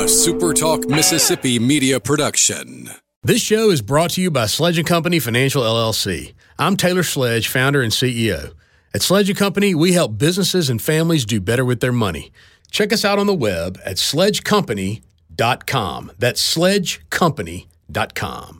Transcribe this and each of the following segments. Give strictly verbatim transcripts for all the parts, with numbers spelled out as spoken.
a SuperTalk Mississippi media production. This show is brought to you by Sledge and Company Financial L L C. I'm Taylor Sledge, founder and C E O. At Sledge and Company, we help businesses and families do better with their money. Check us out on the web at sledge company dot com. That's sledge company dot com.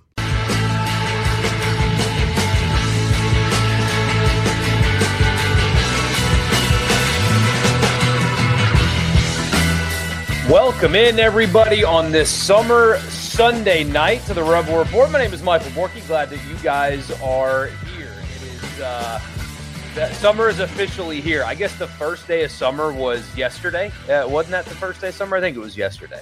Welcome in, everybody, on this summer Sunday night to the Rebel Report. My name is Michael Borky. Glad that you guys are here. It is uh, that summer is officially here. I guess the first day of summer was yesterday. Uh, wasn't that the first day of summer? I think it was yesterday,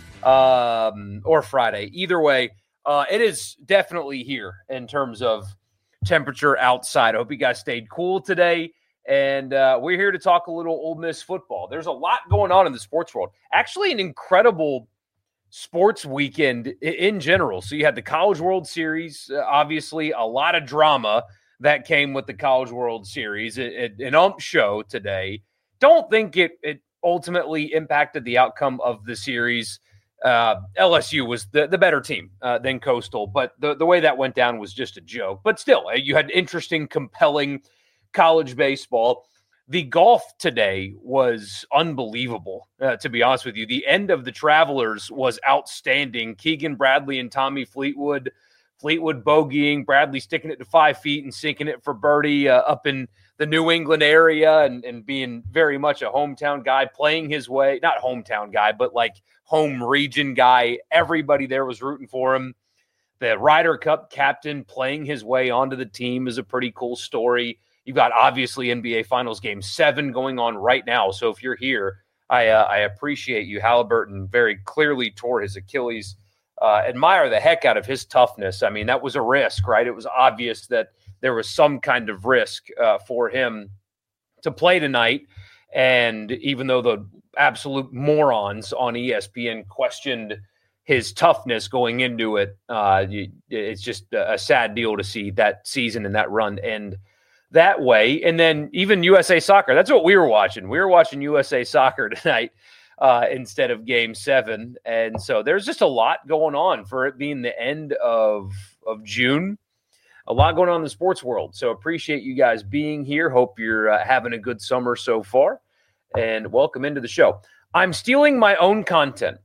um, or Friday. Either way, uh, it is definitely here in terms of temperature outside. I hope you guys stayed cool today. And uh, we're here to talk a little Ole Miss football. There's a lot going on in the sports world. Actually, an incredible sports weekend in general. So you had the College World Series, uh, obviously a lot of drama that came with the College World Series. It, it, an ump show today. Don't think it, it ultimately impacted the outcome of the series. Uh, L S U was the, the better team uh, than Coastal, but the, the way that went down was just a joke. But still, you had interesting, compelling college baseball. The golf today was unbelievable, uh, to be honest with you. The end of the Travelers was outstanding. Keegan Bradley and Tommy Fleetwood, Fleetwood bogeying, Bradley sticking it to five feet and sinking it for birdie uh, up in the New England area and, and being very much a hometown guy, playing his way, not hometown guy, but like home region guy. Everybody there was rooting for him. The Ryder Cup captain playing his way onto the team is a pretty cool story. You've got, obviously, N B A Finals Game seven going on right now. So if you're here, I uh, I appreciate you. Halliburton very clearly tore his Achilles. Uh, admire the heck out of his toughness. I mean, that was a risk, right? It was obvious that there was some kind of risk uh, for him to play tonight. And even though the absolute morons on E S P N questioned his toughness going into it, uh, it's just a sad deal to see that season and that run end that way. And then even U S A Soccer, that's what we were watching. We were watching U S A Soccer tonight uh, instead of Game seven. And so there's just a lot going on for it being the end of, of June. A lot going on in the sports world. So appreciate you guys being here. Hope you're uh, having a good summer so far. And welcome into the show. I'm stealing my own content.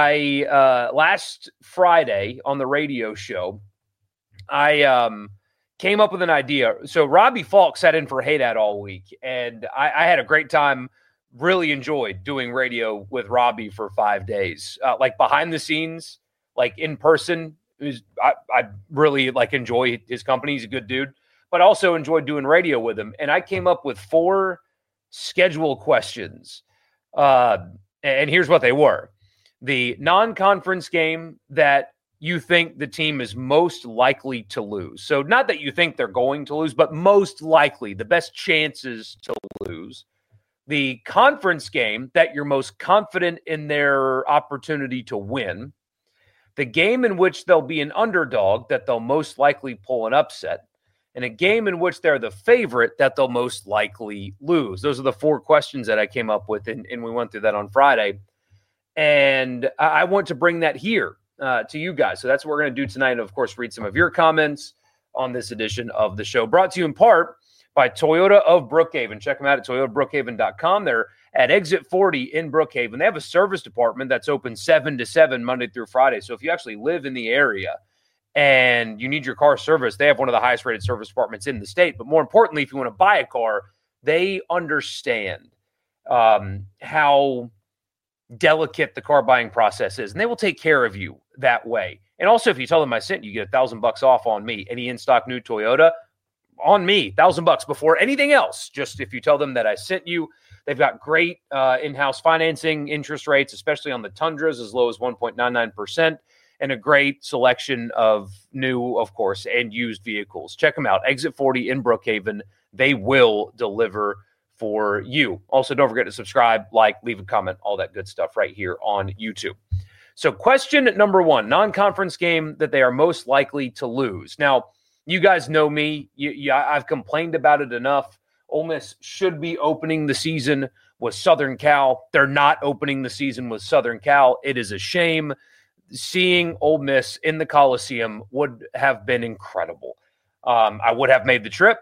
I uh, last Friday on the radio show, I um. came up with an idea. So Robbie Falk sat in for Haydad all week, and I, I had a great time, really enjoyed doing radio with Robbie for five days. Uh, like behind the scenes, like in person, it was, I, I really like enjoy his company. He's a good dude, but also enjoyed doing radio with him. And I came up with four schedule questions. Uh, and here's what they were. The non-conference game that you think the team is most likely to lose. So not that you think they're going to lose, but most likely, the best chances to lose. The conference game that you're most confident in their opportunity to win. The game in which they'll be an underdog that they'll most likely pull an upset. And a game in which they're the favorite that they'll most likely lose. Those are the four questions that I came up with, and, and we went through that on Friday. And I want to bring that here Uh, to you guys. So that's what we're going to do tonight. And of course, read some of your comments on this edition of the show. Brought to you in part by Toyota of Brookhaven. Check them out at toyota brookhaven dot com. They're at Exit forty in Brookhaven. They have a service department that's open seven to seven Monday through Friday. So if you actually live in the area and you need your car serviced, they have one of the highest rated service departments in the state. But more importantly, if you want to buy a car, they understand um, how delicate the car buying process is, and they will take care of you that way. And also, if you tell them I sent you, you get a thousand bucks off on me. Any in-stock new Toyota on me, thousand bucks before anything else. Just if you tell them that I sent you. They've got great uh, in-house financing interest rates, especially on the Tundras, as low as one point nine nine percent, and a great selection of new, of course, and used vehicles. Check them out. Exit forty in Brookhaven. They will deliver for you. Also, don't forget to subscribe, like, leave a comment, all that good stuff right here on YouTube. So question number one, non-conference game that they are most likely to lose. Now, you guys know me. You, you, I've complained about it enough. Ole Miss should be opening the season was Southern Cal. They're not opening the season with Southern Cal. It is a shame. Seeing Ole Miss in the Coliseum would have been incredible. Um, I would have made the trip.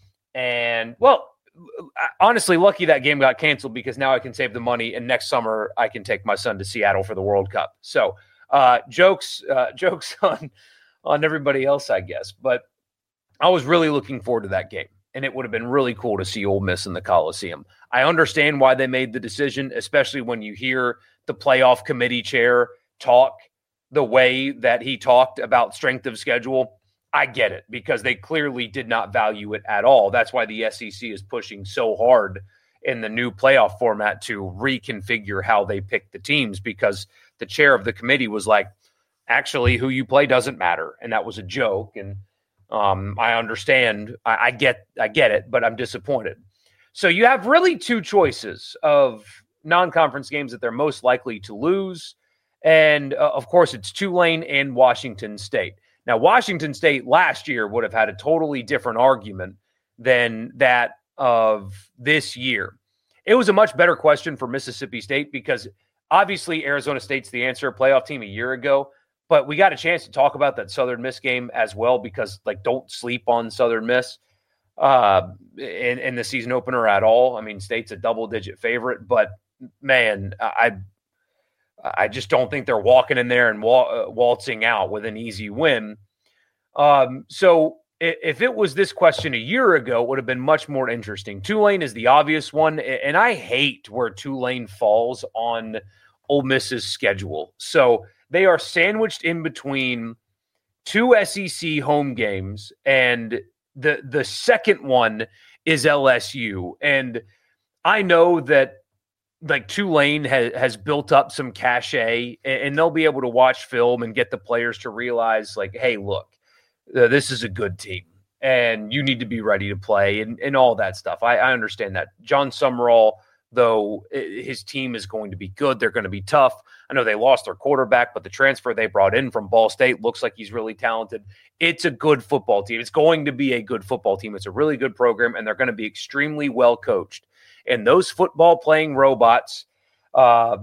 And, well, honestly, lucky that game got canceled because now I can save the money, and next summer I can take my son to Seattle for the World Cup. So uh, jokes uh, jokes on, on everybody else, I guess. But I was really looking forward to that game, and it would have been really cool to see Ole Miss in the Coliseum. I understand why they made the decision, especially when you hear the playoff committee chair talk the way that he talked about strength of schedule. I get it, because they clearly did not value it at all. That's why the S E C is pushing so hard in the new playoff format to reconfigure how they pick the teams, because the chair of the committee was like, actually, who you play doesn't matter. And that was a joke. And um, I understand. I, I get I get it, but I'm disappointed. So you have really two choices of non-conference games that they're most likely to lose. And, uh, of course, it's Tulane and Washington State. Now, Washington State last year would have had a totally different argument than that of this year. It was a much better question for Mississippi State because obviously Arizona State's the answer, playoff team a year ago, but we got a chance to talk about that Southern Miss game as well because, like, don't sleep on Southern Miss uh, in, in the season opener at all. I mean, State's a double-digit favorite, but, man, I – I just don't think they're walking in there and wa- uh, waltzing out with an easy win. Um, so if, if it was this question a year ago, it would have been much more interesting. Tulane is the obvious one, and I hate where Tulane falls on Ole Miss's schedule. So they are sandwiched in between two S E C home games, and the the second one is L S U. And I know that like Tulane has, has built up some cachet, and, and they'll be able to watch film and get the players to realize, like, hey, look, uh, this is a good team, and you need to be ready to play, and, and all that stuff. I, I understand that. John Summerall, though, his team is going to be good. They're going to be tough. I know they lost their quarterback, but the transfer they brought in from Ball State looks like he's really talented. It's a good football team. It's going to be a good football team. It's a really good program, and they're going to be extremely well coached. And those football-playing robots, uh,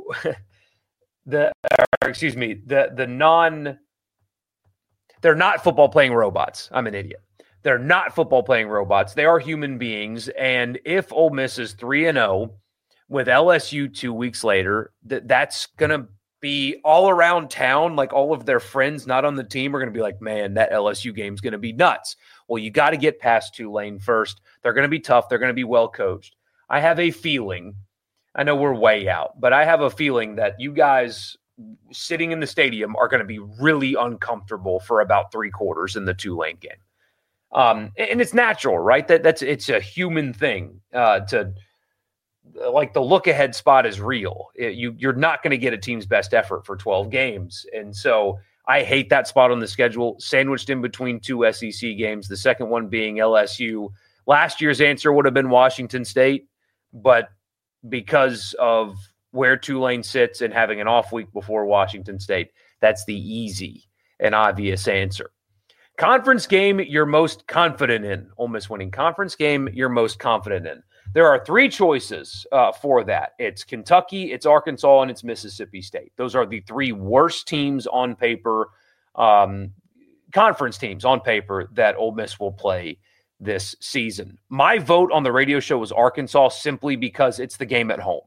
the or excuse me, the the non, they're not football-playing robots. I'm an idiot. They're not football-playing robots. They are human beings. And if Ole Miss is three and zero with L S U two weeks later, that that's gonna be all around town. Like all of their friends not on the team are gonna be like, man, that L S U game's gonna be nuts. Well, you got to get past Tulane first. They're gonna be tough. They're gonna be well coached. I have a feeling, I know we're way out, but I have a feeling that you guys sitting in the stadium are going to be really uncomfortable for about three quarters in the Tulane game. Um, and it's natural, right? That that's it's a human thing uh, to like the look ahead spot is real. It, you you're not going to get a team's best effort for twelve games, and so I hate that spot on the schedule, sandwiched in between two S E C games. The second one being L S U. Last year's answer would have been Washington State. But because of where Tulane sits and having an off week before Washington State, that's the easy and obvious answer. Conference game you're most confident in. Ole Miss winning conference game you're most confident in. There are three choices uh, for that. It's Kentucky, it's Arkansas, and it's Mississippi State. Those are the three worst teams on paper, um, conference teams on paper that Ole Miss will play this season. My vote on the radio show was Arkansas simply because it's the game at home.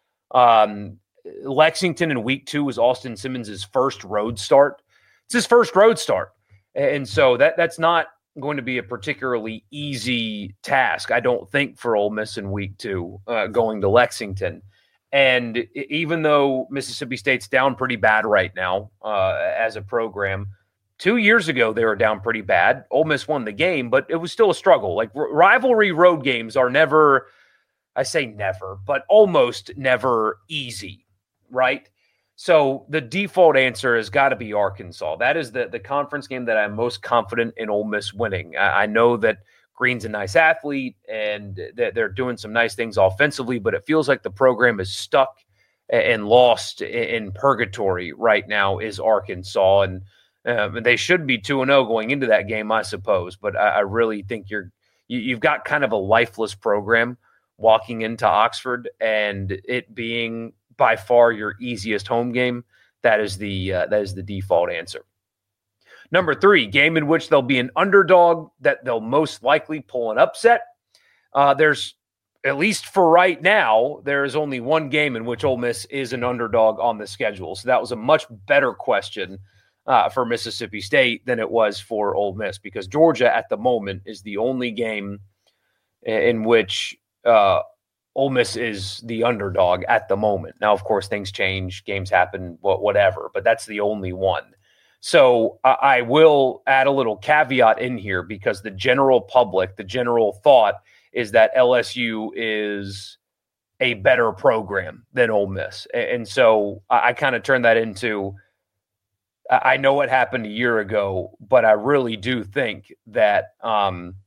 Um, Lexington in week two was Austin Simmons' first road start. It's his first road start. And so that that's not going to be a particularly easy task, I don't think, for Ole Miss in week two, uh, going to Lexington. And even though Mississippi State's down pretty bad right now uh, as a program, two years ago, they were down pretty bad. Ole Miss won the game, but it was still a struggle. Like r- rivalry road games are never, I say never, but almost never easy, right? So the default answer has got to be Arkansas. That is the, the conference game that I'm most confident in Ole Miss winning. I, I know that Green's a nice athlete and that they're doing some nice things offensively, but it feels like the program is stuck and lost in purgatory right now is Arkansas. And Um, they should be two and oh going into that game, I suppose. But I, I really think you're you, you've got kind of a lifeless program walking into Oxford and it being by far your easiest home game, that is the uh, that is the default answer. Number three, game in which there'll be an underdog that they'll most likely pull an upset. Uh, there's, at least for right now, there is only one game in which Ole Miss is an underdog on the schedule. So that was a much better question uh, for Mississippi State than it was for Ole Miss, because Georgia at the moment is the only game in which uh, Ole Miss is the underdog at the moment. Now, of course, things change, games happen, whatever, but that's the only one. So uh, I will add a little caveat in here, because the general public, the general thought is that L S U is a better program than Ole Miss. And so I kind of turned that into, I know what happened a year ago, but I really do think that um,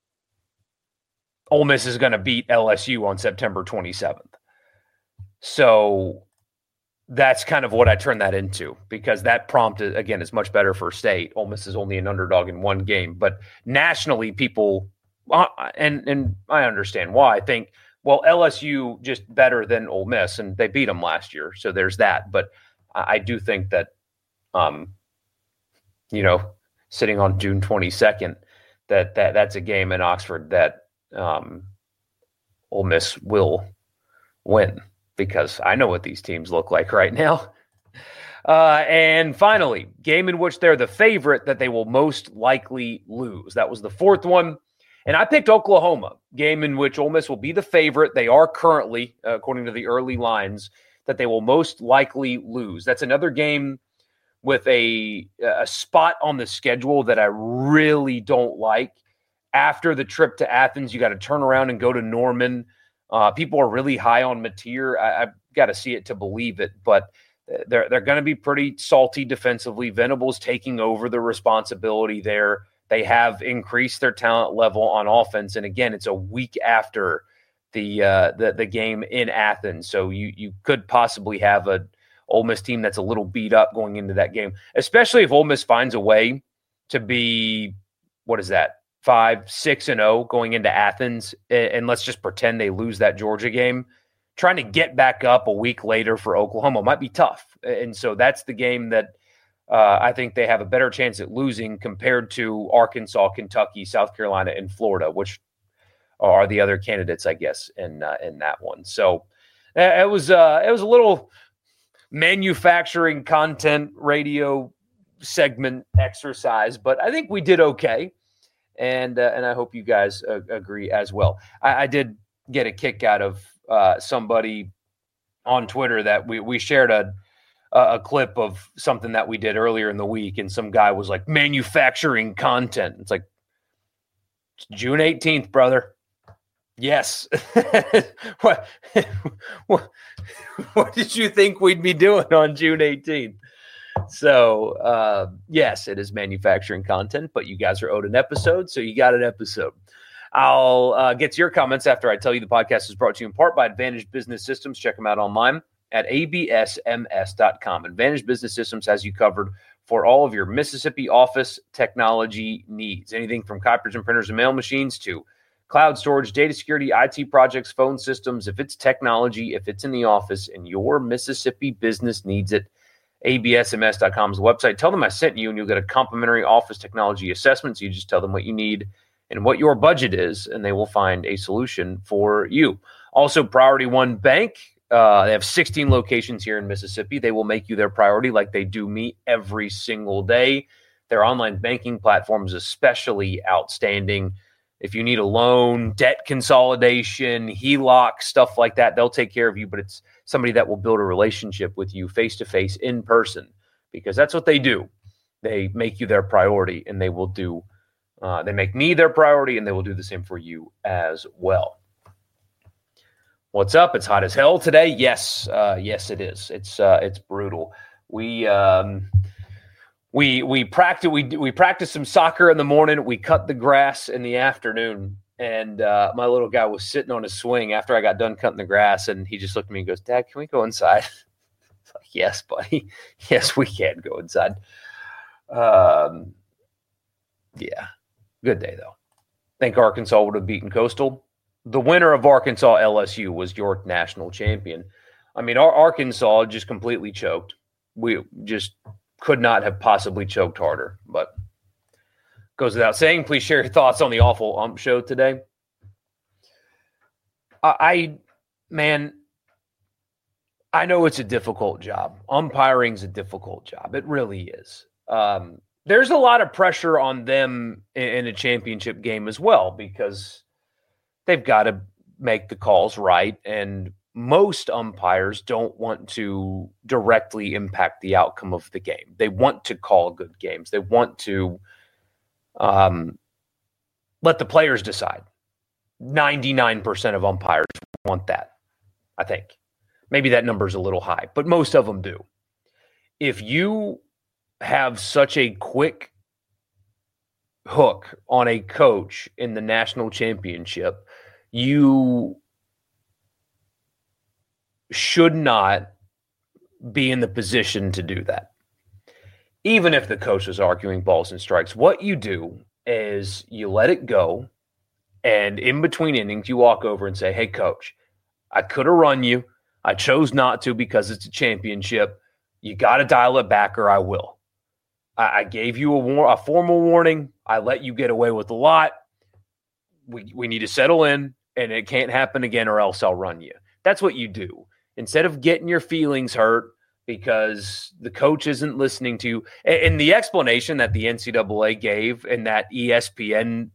Ole Miss is going to beat L S U on September twenty-seventh. So that's kind of what I turned that into, because that prompted, again, is much better for State. Ole Miss is only an underdog in one game, but nationally people, uh, and and I understand why, I think, well, L S U just better than Ole Miss, and they beat them last year, so there's that. But I, I do think that, um, you know, sitting on June twenty-second, that that that's a game in Oxford that um, Ole Miss will win, because I know what these teams look like right now. Uh, and finally, game in which they're the favorite that they will most likely lose. That was the fourth one. And I picked Oklahoma, game in which Ole Miss will be the favorite. They are currently, uh, according to the early lines, that they will most likely lose. That's another game with a, a spot on the schedule that I really don't like. After the trip to Athens, you got to turn around and go to Norman. Uh, people are really high on Mateer. I, I've got to see it to believe it, but they're they're going to be pretty salty defensively. Venables taking over the responsibility there. They have increased their talent level on offense, and again, it's a week after the uh, the the game in Athens, so you you could possibly have a Ole Miss team that's a little beat up going into that game, especially if Ole Miss finds a way to be, what is that, five, six and oh going into Athens, and let's just pretend they lose that Georgia game. Trying to get back up a week later for Oklahoma might be tough, and so that's the game that uh, I think they have a better chance at losing compared to Arkansas, Kentucky, South Carolina, and Florida, which are the other candidates, I guess, in uh, in that one. So it was uh, it was a little manufacturing content radio segment exercise, but I think we did okay. And uh, and I hope you guys uh, agree as well. I, I did get a kick out of uh, somebody on Twitter that we, we shared a a clip of something that we did earlier in the week, and some guy was like, manufacturing content. It's like, it's June eighteenth, brother. Yes. what, what what did you think we'd be doing on June eighteenth? So, uh, yes, it is manufacturing content, but you guys are owed an episode, so you got an episode. I'll uh, get to your comments after I tell you the podcast is brought to you in part by Advantage Business Systems. Check them out online at A B S M S dot com. Advantage Business Systems has you covered for all of your Mississippi office technology needs. Anything from copiers and printers and mail machines to cloud storage, data security, I T projects, phone systems. If it's technology, if it's in the office and your Mississippi business needs it, A B S M S dot com is the website. Tell them I sent you, and you'll get a complimentary office technology assessment. So you just tell them what you need and what your budget is, and they will find a solution for you. Also, Priority One Bank. Uh, they have sixteen locations here in Mississippi. They will make you their priority like they do me every single day. Their online banking platform is especially outstanding. If you need a loan, debt consolidation, H E L O C, stuff like that, they'll take care of you, but it's somebody that will build a relationship with you face-to-face in person, because that's what they do. They make you their priority, and they will do, uh, they make me their priority, and they will do the same for you as well. What's up? It's hot as hell today. Yes, uh, yes, it is. It's uh, it's brutal. We um, we we practice we we practice some soccer in the morning. We cut the grass in the afternoon, and uh, my little guy was sitting on his swing after I got done cutting the grass, and he just looked at me and goes, "Dad, can we go inside?" It's like, yes, buddy. Yes, we can go inside. Um, yeah, good day though. I think Arkansas would have beaten Coastal, the winner of Arkansas L S U was your national champion. I mean, our Arkansas just completely choked. We just could not have possibly choked harder, but goes without saying. Please share your thoughts on the awful ump show today. I, I man, I know it's a difficult job. Umpiring's a difficult job. It really is. Um, there's a lot of pressure on them in, in a championship game as well, because they've got to make the calls right, and most umpires don't want to directly impact the outcome of the game. They want to call good games. They want to um, let the players decide. ninety-nine percent of umpires want that, I think. Maybe that number is a little high, but most of them do. If you have such a quick hook on a coach in the national championship, you should not be in the position to do that. Even if the coach was arguing balls and strikes, what you do is you let it go, and in between innings, you walk over and say, hey, coach, I could have run you. I chose not to because it's a championship. You got to dial it back or I will. I, I gave you a, war- a formal warning. I let you get away with a lot. We, we need to settle in, and it can't happen again or else I'll run you. That's what you do. Instead of getting your feelings hurt because the coach isn't listening to you. And the explanation that the N C double A gave and that E S P N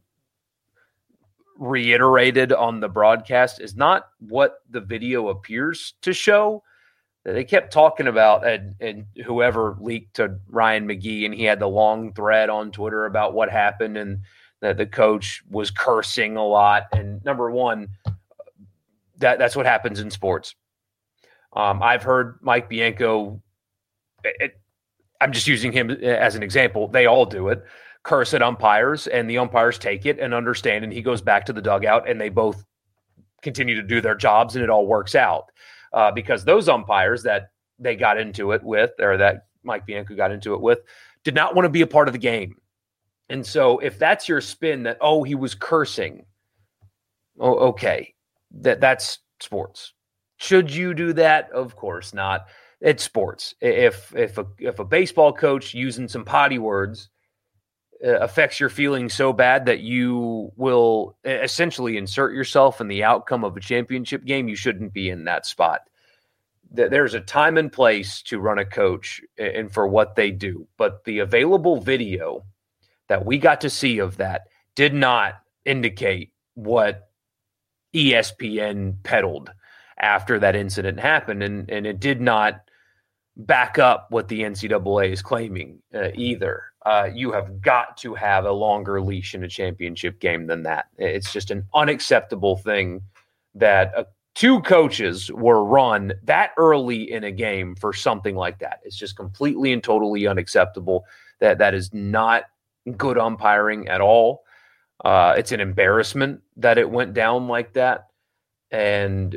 reiterated on the broadcast is not what the video appears to show. They kept talking about, and, and whoever leaked to Ryan McGee, and he had the long thread on Twitter about what happened and that the coach was cursing a lot. And number one, that that's what happens in sports. Um, I've heard Mike Bianco, it, I'm just using him as an example. They all do it, curse at umpires, and the umpires take it and understand, and he goes back to the dugout, and they both continue to do their jobs, and it all works out. Uh, because those umpires that they got into it with, or that Mike Bianco got into it with, did not want to be a part of the game. And so if that's your spin that, oh, he was cursing, oh, okay, that that's sports. Should you do that? Of course not. It's sports. If if a if a baseball coach using some potty words uh, affects your feelings so bad that you will essentially insert yourself in the outcome of a championship game, you shouldn't be in that spot. There's a time and place to run a coach and for what they do. But the available video that we got to see of that did not indicate what E S P N peddled after that incident happened, and, and it did not back up what the N C double A is claiming uh, either. Uh, you have got to have a longer leash in a championship game than that. It's just an unacceptable thing that uh, two coaches were run that early in a game for something like that. It's just completely and totally unacceptable. That that is not good umpiring at all. Uh, it's an embarrassment that it went down like that. And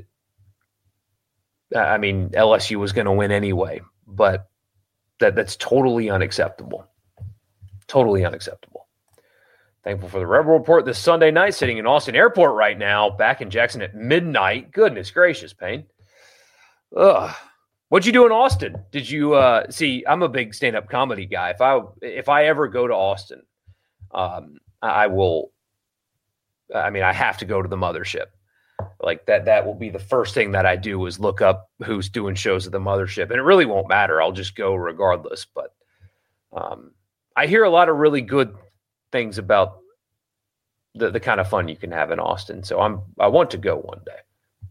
I mean, L S U was going to win anyway, but that that's totally unacceptable. Totally unacceptable. Thankful for the Rebel Report this Sunday night, sitting in Austin Airport right now, back in Jackson at midnight. Goodness gracious, Payne. Ugh. What'd you do in Austin? Did you uh, see? I'm a big stand-up comedy guy. If I if I ever go to Austin, um, I will. I mean, I have to go to the Mothership. Like that, that will be the first thing that I do is look up who's doing shows at the Mothership. And it really won't matter. I'll just go regardless. But um, I hear a lot of really good things about the, the kind of fun you can have in Austin. So I'm, I want to go one day.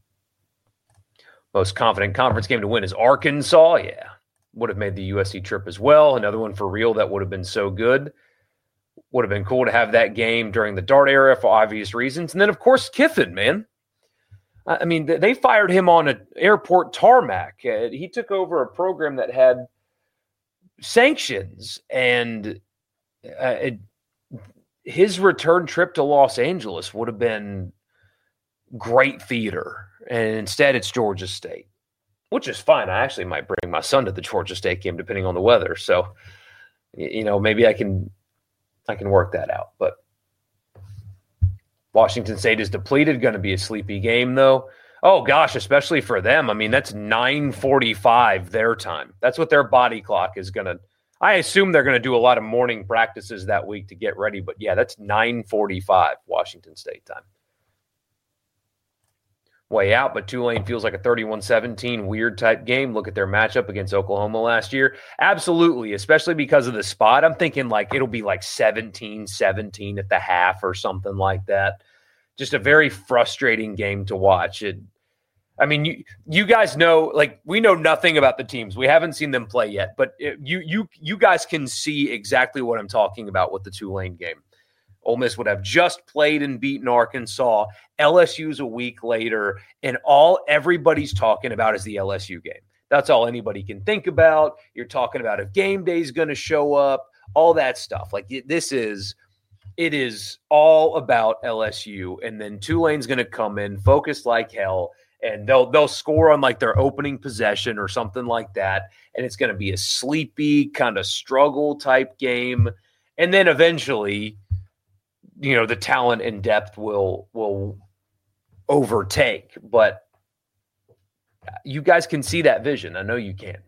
Most confident conference game to win is Arkansas. Yeah. Would have made the U S C trip as well. Another one for real that would have been so good. Would have been cool to have that game during the Dart era for obvious reasons. And then, of course, Kiffin, man. I mean, they fired him on an airport tarmac. Uh, he took over a program that had sanctions, and uh, it, his return trip to Los Angeles would have been great theater. And instead, it's Georgia State, which is fine. I actually might bring my son to the Georgia State game, depending on the weather. So, you know, maybe I can I can work that out. But Washington State is depleted, going to be a sleepy game, though. Oh, gosh, especially for them. I mean, that's nine forty-five their time. That's what their body clock is going to – I assume they're going to do a lot of morning practices that week to get ready. But, yeah, that's nine forty-five Washington State time. Way out, but Tulane feels like a thirty-one seventeen weird type game. Look at their matchup against Oklahoma last year. Absolutely, especially because of the spot. I'm thinking like it'll be like seventeen seventeen at the half or something like that. Just a very frustrating game to watch. It, I mean, you you guys know, like we know nothing about the teams. We haven't seen them play yet, but it, you you you guys can see exactly what I'm talking about with the Tulane game. Ole Miss would have just played and beaten Arkansas. L S U's a week later, and all everybody's talking about is the L S U game. That's all anybody can think about. You're talking about if game day is going to show up, all that stuff. Like this is, it is all about L S U, and then Tulane's going to come in focused like hell, and they'll they'll score on like their opening possession or something like that, and it's going to be a sleepy kind of struggle type game, and then eventually, you know, the talent and depth will will overtake. But you guys can see that vision. I know you can.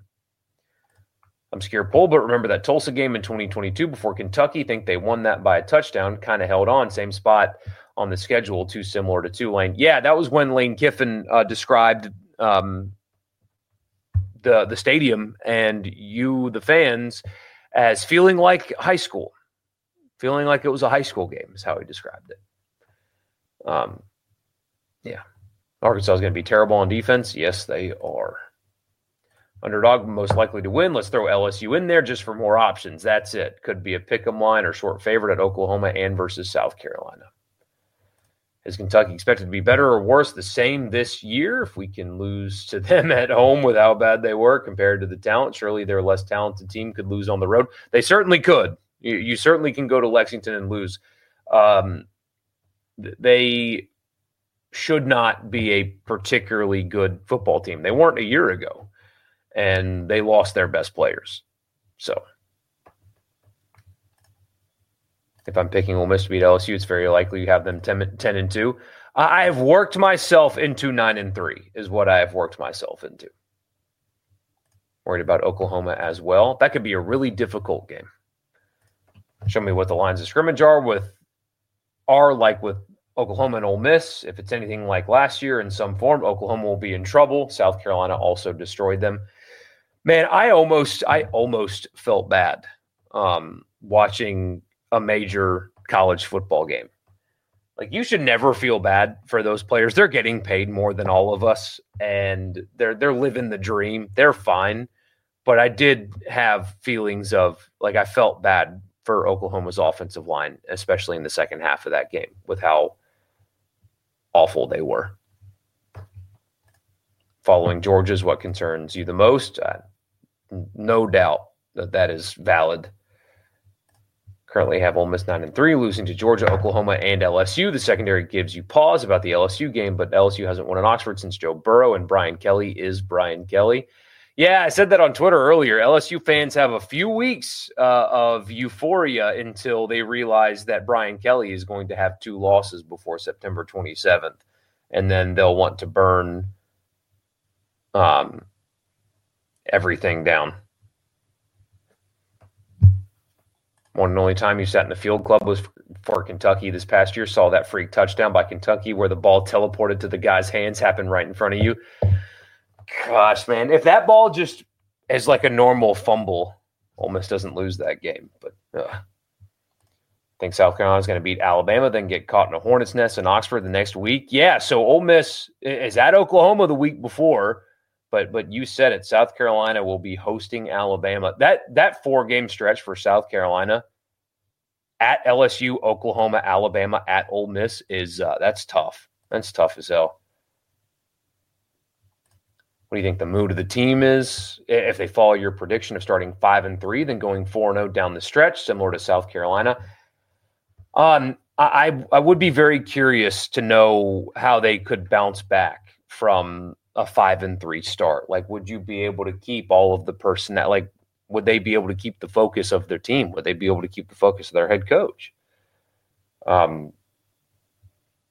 I'm scared pull, but remember that Tulsa game in twenty twenty-two before Kentucky. Think they won that by a touchdown, kind of held on, same spot on the schedule, too similar to Tulane. Yeah, that was when Lane Kiffin uh, described um, the the stadium and you, the fans, as feeling like high school. Feeling like it was a high school game is how he described it. Um, yeah. Arkansas is going to be terrible on defense. Yes, they are. Underdog most likely to win. Let's throw L S U in there just for more options. That's it. Could be a pick-em line or short favorite at Oklahoma and versus South Carolina. Is Kentucky expected to be better or worse? The same this year? If we can lose to them at home with how bad they were compared to the talent, surely their less talented team could lose on the road. They certainly could. You, you certainly can go to Lexington and lose. Um, they should not be a particularly good football team. They weren't a year ago, and they lost their best players. So if I'm picking Ole Miss to beat L S U, it's very likely you have them ten, ten and two. I have worked myself into nine and three is what I have worked myself into. Worried about Oklahoma as well. That could be a really difficult game. Show me what the lines of scrimmage are with are like with Oklahoma and Ole Miss. If it's anything like last year in some form, Oklahoma will be in trouble. South Carolina also destroyed them. Man, I almost I almost felt bad um, watching a major college football game. Like, you should never feel bad for those players. They're getting paid more than all of us, and they're they're living the dream. They're fine. But I did have feelings of, like, I felt bad for Oklahoma's offensive line, especially in the second half of that game, with how awful they were. Following Georgia's what concerns you the most? Uh, no doubt that that is valid. Currently have Ole Miss nine and three, losing to Georgia, Oklahoma, and L S U. The secondary gives you pause about the L S U game, but L S U hasn't won in Oxford since Joe Burrow, and Brian Kelly is Brian Kelly. Yeah, I said that on Twitter earlier. L S U fans have a few weeks uh, of euphoria until they realize that Brian Kelly is going to have two losses before September twenty-seventh, and then they'll want to burn um, everything down. One and only time you sat in the field club was for Kentucky this past year. Saw that freak touchdown by Kentucky where the ball teleported to the guy's hands, happened right in front of you. Gosh, man, if that ball just is like a normal fumble, Ole Miss doesn't lose that game. But uh, I think South Carolina's going to beat Alabama, then get caught in a hornet's nest in Oxford the next week. Yeah, so Ole Miss is at Oklahoma the week before, but but you said it. South Carolina will be hosting Alabama. That that four-game stretch for South Carolina at L S U, Oklahoma, Alabama, at Ole Miss is uh, that's tough. That's tough as hell. What do you think the mood of the team is? If they follow your prediction of starting five and three, then going four and oh down the stretch, similar to South Carolina. Um, I I would be very curious to know how they could bounce back from a five and three start. Like, would you be able to keep all of the personnel? Like, would they be able to keep the focus of their team? Would they be able to keep the focus of their head coach? Um,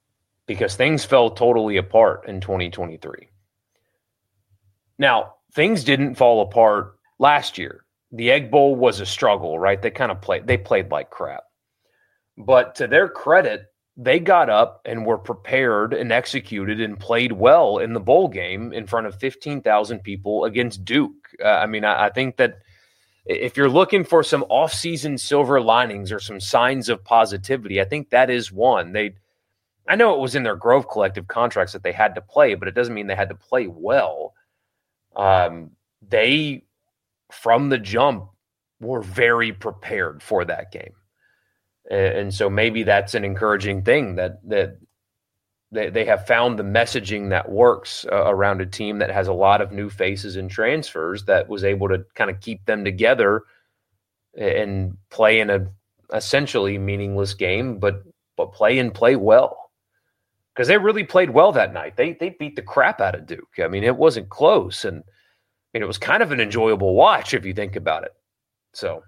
because things fell totally apart in twenty twenty-three. Now, things didn't fall apart last year. The Egg Bowl was a struggle, right? They kind of played, they played like crap. But to their credit, they got up and were prepared and executed and played well in the bowl game in front of fifteen thousand people against Duke. Uh, I mean, I, I think that if you're looking for some off-season silver linings or some signs of positivity, I think that is one. They, I know it was in their Grove Collective contracts that they had to play, but it doesn't mean they had to play well. Um, they, from the jump, were very prepared for that game. And so maybe that's an encouraging thing that that they, they have found the messaging that works uh, around a team that has a lot of new faces and transfers that was able to kind of keep them together and play in a essentially meaningless game, but but play and play well. Because they really played well that night. They they beat the crap out of Duke. I mean, it wasn't close, and I mean, it was kind of an enjoyable watch if you think about it. So.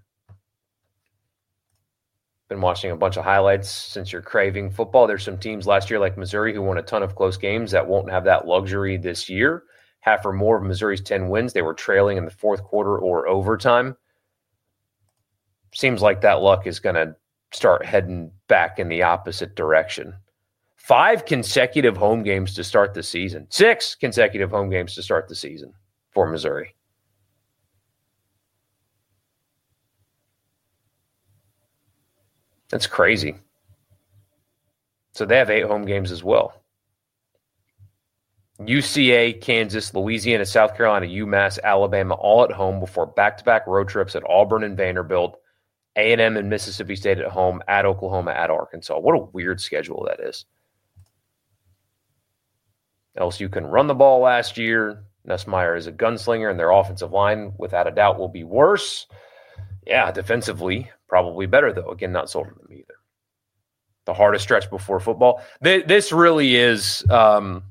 Been watching a bunch of highlights since you're craving football. There's some teams last year like Missouri who won a ton of close games that won't have that luxury this year. Half or more of Missouri's ten wins, they were trailing in the fourth quarter or overtime. Seems like that luck is going to start heading back in the opposite direction. Five consecutive home games to start the season. Six consecutive home games to start the season for Missouri. That's crazy. So they have eight home games as well. U C A, Kansas, Louisiana, South Carolina, UMass, Alabama, all at home before back-to-back road trips at Auburn and Vanderbilt, A and M and Mississippi State at home, at Oklahoma, at Arkansas. What a weird schedule that is. L S U can run the ball last year. Nussmeier is a gunslinger, and their offensive line, without a doubt, will be worse. Yeah, defensively, probably better, though. Again, not sold on them either. The hardest stretch before football. This really is um,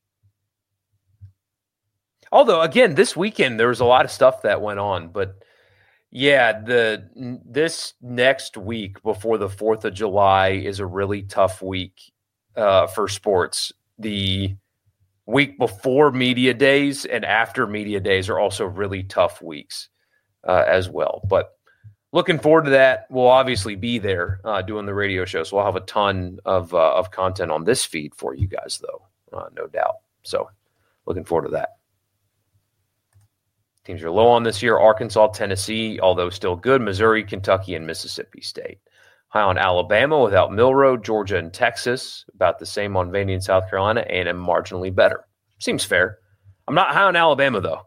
– although, again, this weekend there was a lot of stuff that went on. But, yeah, the this next week before the fourth of July is a really tough week uh, for sports. The week before media days and after media days are also really tough weeks uh, as well. But looking forward to that. We'll obviously be there uh, doing the radio show, so we'll have a ton of uh, of content on this feed for you guys, though, uh, no doubt. So looking forward to that. Teams are low on this year. Arkansas, Tennessee, although still good. Missouri, Kentucky, and Mississippi State. High on Alabama without Milroe, Georgia, and Texas. About the same on Vandy and South Carolina, A and M marginally better. Seems fair. I'm not high on Alabama, though.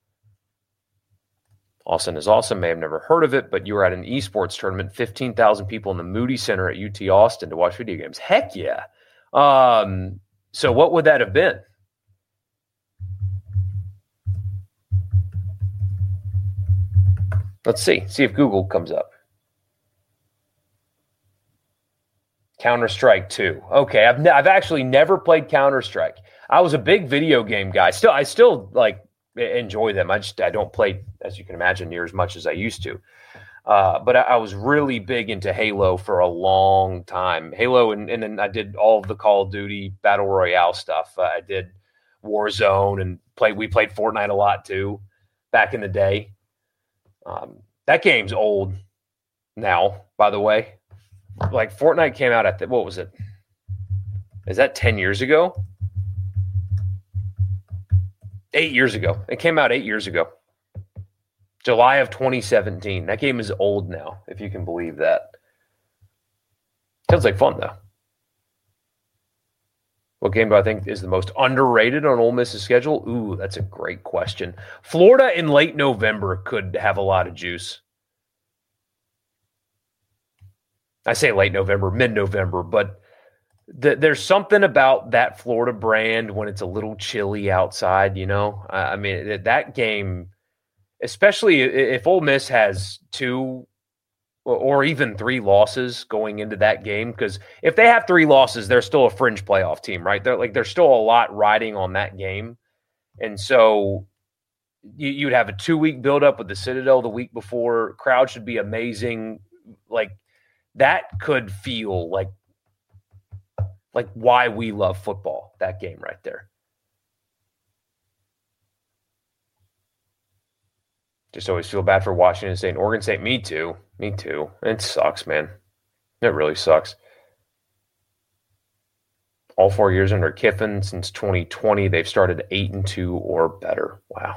Austin is awesome. May have never heard of it, but you were at an esports tournament, fifteen thousand people in the Moody Center at U T Austin to watch video games. Heck yeah. Um, so what would that have been? Let's see. See if Google comes up. Counter-Strike two. Okay, I've ne- I've actually never played Counter-Strike. I was a big video game guy. Still, I still like enjoy them. I just I don't play, as you can imagine, near as much as I used to. Uh, but I, I was really big into Halo for a long time. Halo, and, and then I did all of the Call of Duty Battle Royale stuff. Uh, I did Warzone and played. We played Fortnite a lot too back in the day. Um, that game's old now, by the way. Like Fortnite came out at the, what was it? Is that ten years ago? Eight years ago. It came out eight years ago. July of twenty seventeen. That game is old now, if you can believe that. Sounds like fun, though. What game do I think is the most underrated on Ole Miss's schedule? Ooh, that's a great question. Florida in late November could have a lot of juice. I say late November, mid-November, but th- there's something about that Florida brand when it's a little chilly outside, you know? I, I mean, that game, especially if Ole Miss has two or even three losses going into that game, because if they have three losses, they're still a fringe playoff team, right? They're like there's still a lot riding on that game. And so you, you'd have a two-week buildup with the Citadel the week before. Crowd should be amazing. Like, that could feel like like why we love football, that game right there. Just always feel bad for Washington State and Oregon State. Me too. Me too. It sucks, man. It really sucks. All four years under Kiffin since twenty twenty, they've started eight and two or better. Wow.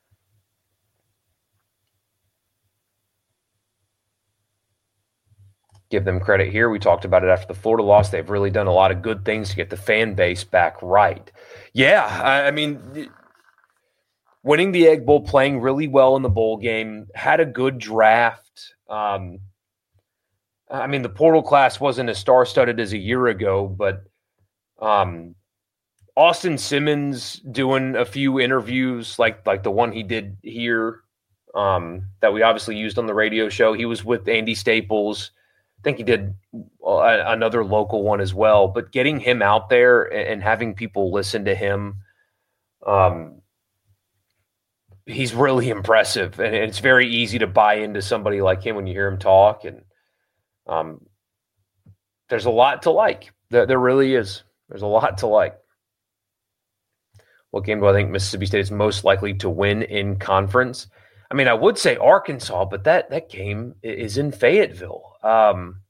Give them credit here. We talked about it after the Florida loss. They've really done a lot of good things to get the fan base back right. Yeah, I, I mean, winning the Egg Bowl, playing really well in the bowl game, had a good draft. Um, I mean, the portal class wasn't as star-studded as a year ago, but um, Austin Simmons doing a few interviews like like the one he did here um, that we obviously used on the radio show. He was with Andy Staples. I think he did another local one as well, but getting him out there and having people listen to him, um, he's really impressive. And it's very easy to buy into somebody like him when you hear him talk. And um, there's a lot to like. There, there really is. There's a lot to like. What game do I think Mississippi State is most likely to win in conference? I mean, I would say Arkansas, but that that game is in Fayetteville. Um,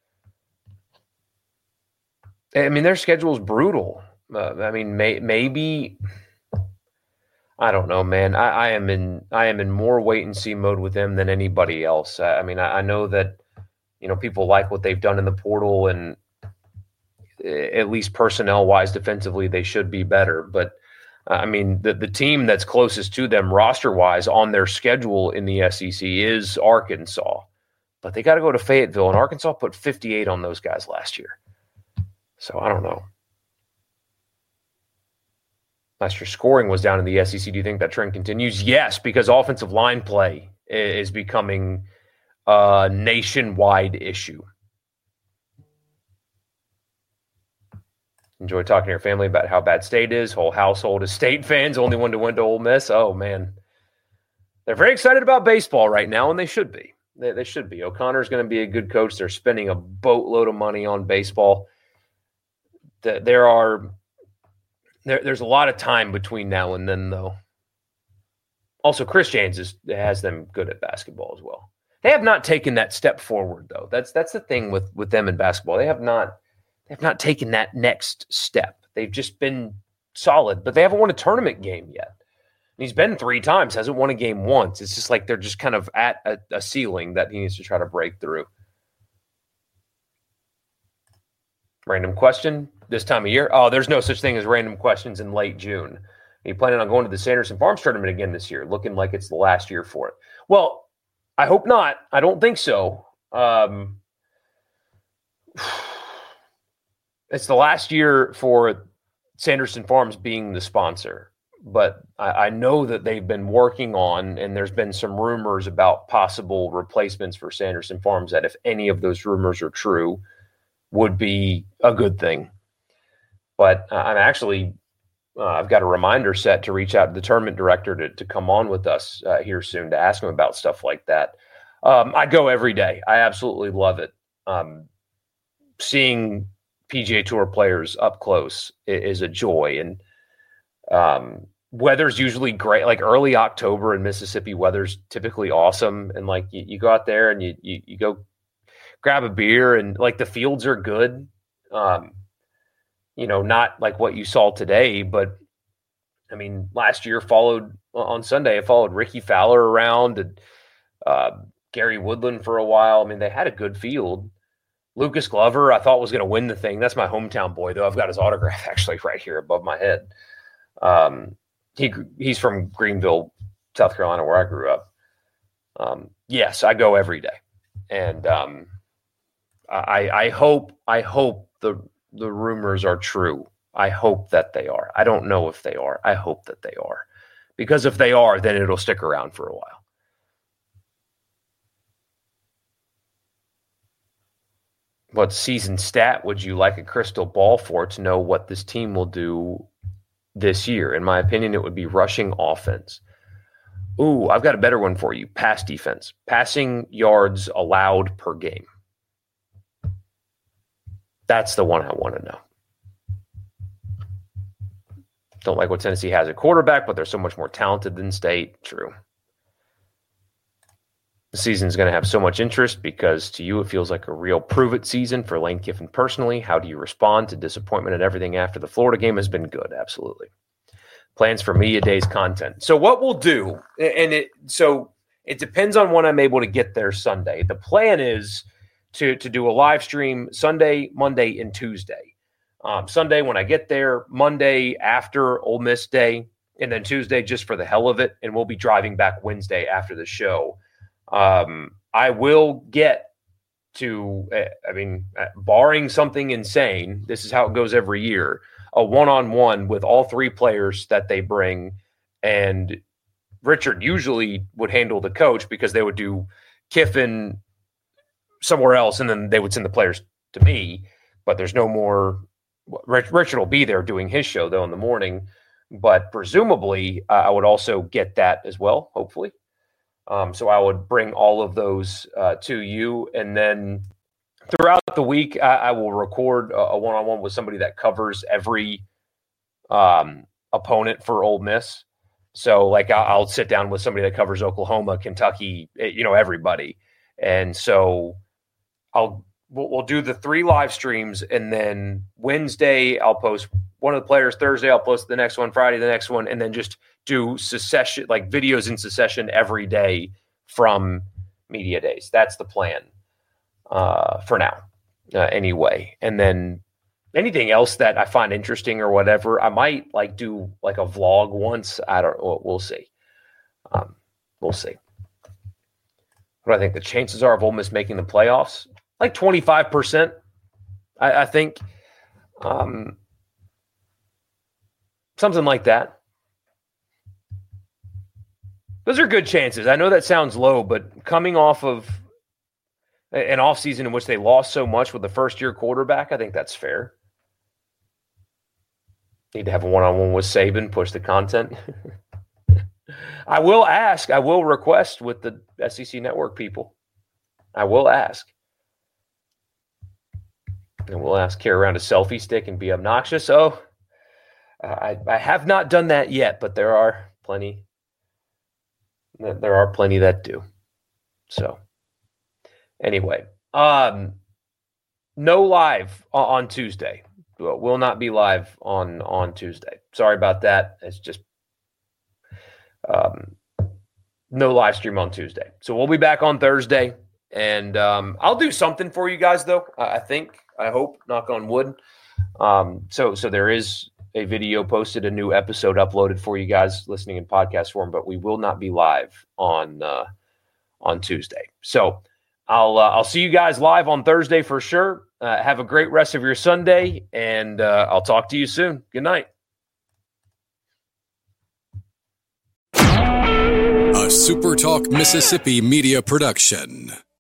I mean, their schedule is brutal. Uh, I mean, may, maybe I don't know, man. I, I am in I am in more wait and see mode with them than anybody else. I, I mean, I, I know that you know people like what they've done in the portal, and at least personnel wise, defensively, they should be better, but. I mean, the, the team that's closest to them roster-wise on their schedule in the S E C is Arkansas. But they got to go to Fayetteville, and Arkansas put fifty-eight on those guys last year. So I don't know. Last year scoring was down in the S E C. Do you think that trend continues? Yes, because offensive line play is becoming a nationwide issue. Enjoy talking to your family about how bad State is. Whole household is State fans. Only one to win to Ole Miss. Oh, man. They're very excited about baseball right now, and they should be. They, they should be. O'Connor's going to be a good coach. They're spending a boatload of money on baseball. The, there are there, there's a lot of time between now and then, though. Also, Chris James is, has them good at basketball as well. They have not taken that step forward, though. That's that's the thing with, with them in basketball. They have not – They've not taken that next step. They've just been solid, but they haven't won a tournament game yet. And he's been three times, hasn't won a game once. It's just like they're just kind of at a, a ceiling that he needs to try to break through. Random question this time of year. Oh, there's no such thing as random questions in late June. Are you planning on going to the Sanderson Farms tournament again this year? Looking like it's the last year for it. Well, I hope not. I don't think so. Um It's the last year for Sanderson Farms being the sponsor, but I, I know that they've been working on, and there's been some rumors about possible replacements for Sanderson Farms that if any of those rumors are true, would be a good thing. But uh, I'm actually, uh, I've got a reminder set to reach out to the tournament director to, to come on with us uh, here soon to ask him about stuff like that. Um, I go every day. I absolutely love it. Um, seeing P G A Tour players up close is a joy. And um, weather's usually great. Like early October in Mississippi, weather's typically awesome. And like you, you go out there and you, you you go grab a beer, and like the fields are good. Um, you know, not like what you saw today, but I mean, last year followed on Sunday, I followed Ricky Fowler around and uh, Gary Woodland for a while. I mean, they had a good field. Lucas Glover, I thought was going to win the thing. That's my hometown boy, though. I've got his autograph actually right here above my head. Um, he he's from Greenville, South Carolina, where I grew up. Um, yes, I go every day, and um, I I hope I hope the the rumors are true. I hope that they are. I don't know if they are. I hope that they are, because if they are, then it'll stick around for a while. What season stat would you like a crystal ball for to know what this team will do this year? In my opinion, it would be rushing offense. Ooh, I've got a better one for you. Pass defense. Passing yards allowed per game. That's the one I want to know. Don't like what Tennessee has at quarterback, but they're so much more talented than State. True. The season's going to have so much interest because to you it feels like a real prove-it season for Lane Kiffin personally. How do you respond to disappointment and everything after the Florida game has been good? Absolutely. Plans for Media Days content. So what we'll do, and it so it depends on when I'm able to get there Sunday. The plan is to, to do a live stream Sunday, Monday, and Tuesday. Um, Sunday when I get there, Monday after Ole Miss Day, and then Tuesday just for the hell of it, and we'll be driving back Wednesday after the show. Um, I will get to, I mean, barring something insane, this is how it goes every year, a one-on-one with all three players that they bring. And Richard usually would handle the coach because they would do Kiffin somewhere else, and then they would send the players to me. But there's no more, Richard will be there doing his show, though, in the morning. But presumably, uh, I would also get that as well, hopefully. Um, so I would bring all of those uh, to you. And then throughout the week, I, I will record a, a one-on-one with somebody that covers every um, opponent for Ole Miss. So like I'll, I'll sit down with somebody that covers Oklahoma, Kentucky, you know, everybody. And so I'll we'll, we'll do the three live streams. And then Wednesday, I'll post one of the players. Thursday, I'll post the next one. Friday, the next one. And then just do succession, like videos in succession every day from Media Days. That's the plan uh, for now, uh, anyway. And then anything else that I find interesting or whatever, I might like do like a vlog once. I don't know. We'll see. Um, we'll see. What do I think the chances are of Ole Miss making the playoffs? Like twenty-five percent, I, I think. Um, something like that. Those are good chances. I know that sounds low, but coming off of an offseason in which they lost so much with the first-year quarterback, I think that's fair. Need to have a one-on-one with Saban, push the content. I will ask, I will request with the S E C Network people. I will ask. And we'll ask, carry around a selfie stick and be obnoxious. Oh, I, I have not done that yet, but there are plenty. There are plenty that do. So, anyway, um, no live on Tuesday. Will not be live on, on Tuesday. Sorry about that. It's just um, no live stream on Tuesday. So we'll be back on Thursday, and um, I'll do something for you guys, though. I think, I hope, knock on wood. Um, so, so there is a video posted, a new episode uploaded for you guys listening in podcast form, but we will not be live on uh, on Tuesday. So I'll uh, I'll see you guys live on Thursday for sure. Uh, have a great rest of your Sunday, and uh, I'll talk to you soon. Good night. A SuperTalk Mississippi media production.